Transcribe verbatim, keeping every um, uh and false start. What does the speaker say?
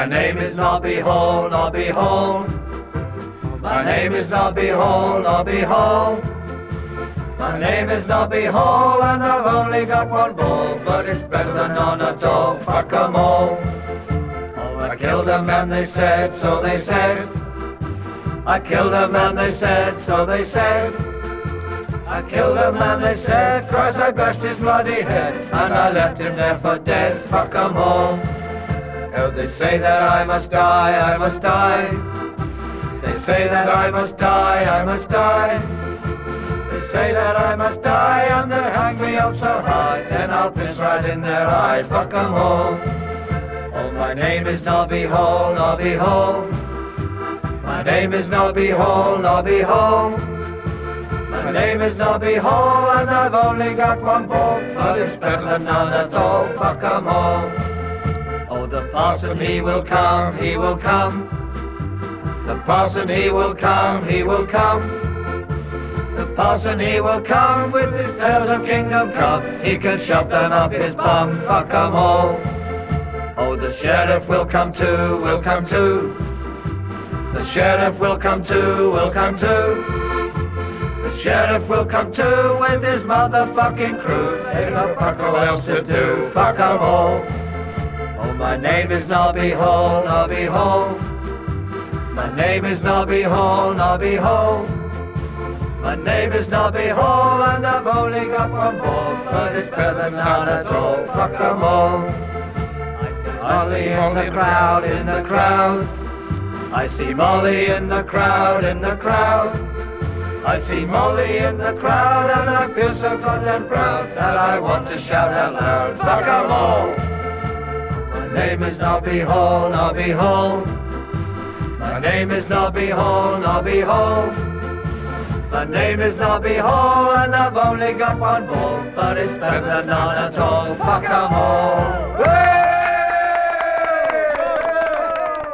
My name is Nobby Hole, Nobby Hole. My name is Nobby Hole, Nobby Hole. My name is Nobby Hole, and I've only got one ball, but it's better than none at all. Fuck 'em all. Oh, I killed a man, they said, so they said. I killed a man, they said, so they said. I killed a man, they said. Christ, I bashed his bloody head, and I left him there for dead. Fuck 'em all. Oh, they say that I must die, I must die. They say that I must die, I must die. They say that I must die, and they hang me up so high, then I'll piss right in their eye. Fuck 'em all. Oh, my name is Nobby Hole, Nobby Hole. My name is Nobby Hole, Nobby Hole. My name is Nobby Hole, and I've only got one ball, but it's better than none at all. Fuck 'em all. Oh, the parson, he will come, he will come. The parson, he will come, he will come. The parson, he will come with his tales of kingdom come. He can shove them up his bum. Fuck 'em all. Oh, the sheriff will come too, will come too. The sheriff will come too, will come too. The sheriff will come too with his motherfucking crew. They got fuck all else to do. Fuck 'em all. Oh, my name is Nobby Hole, Nobby Hole. My name is Nobby Hole, Nobby Hole. My name is Nobby Hole, and I've only got one ball, but it's better than none at all. Fuck 'em all. I see in the crowd, in the crowd. I see Molly in the crowd, in the crowd. I see Molly in the crowd, and I feel so goddamn proud that I want to shout out loud. Fuck 'em all. My name is Nobby Hole, Nobby Hole. My name is Nobby Hole, Nobby Hole. My name is Nobby Hole, and I've only got one ball, but it's better than none at all. Fuck 'em all.